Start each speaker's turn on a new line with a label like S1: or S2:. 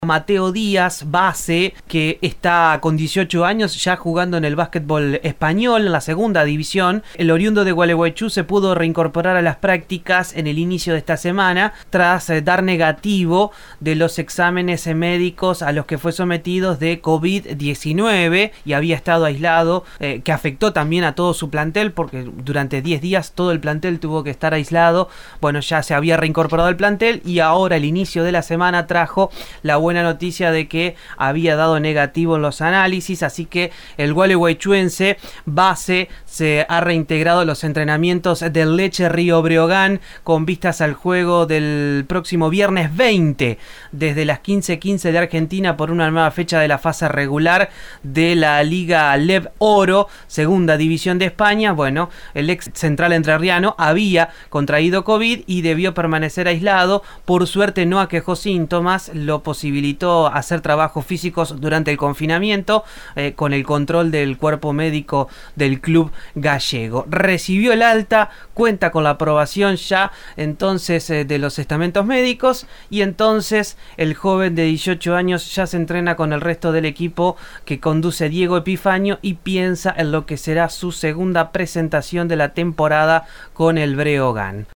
S1: Mateo Díaz, base, que está con 18 años ya jugando en el básquetbol español en la segunda división. El oriundo de Gualeguaychú se pudo reincorporar a las prácticas en el inicio de esta semana tras dar negativo de los exámenes médicos a los que fue sometido de COVID-19 y había estado aislado, que afectó también a todo su plantel porque durante 10 días todo el plantel tuvo que estar aislado. Bueno, ya se había reincorporado al plantel y ahora el inicio de la semana trajo la buena noticia de que había dado negativo en los análisis, así que el gualeguaychuense base se ha reintegrado a los entrenamientos del Leche Río Breogán con vistas al juego del próximo viernes 20 desde las 15:15 de Argentina por una nueva fecha de la fase regular de la Liga LEV Oro, segunda división de España. Bueno, el ex central entrerriano había contraído COVID y debió permanecer aislado. Por suerte no aquejó síntomas, lo posibilitó hacer trabajos físicos durante el confinamiento con el control del cuerpo médico del club gallego. Recibió el alta, cuenta con la aprobación ya entonces de los estamentos médicos y entonces el joven de 18 años ya se entrena con el resto del equipo que conduce Diego Epifanio y piensa en lo que será su segunda presentación de la temporada con el Breogán.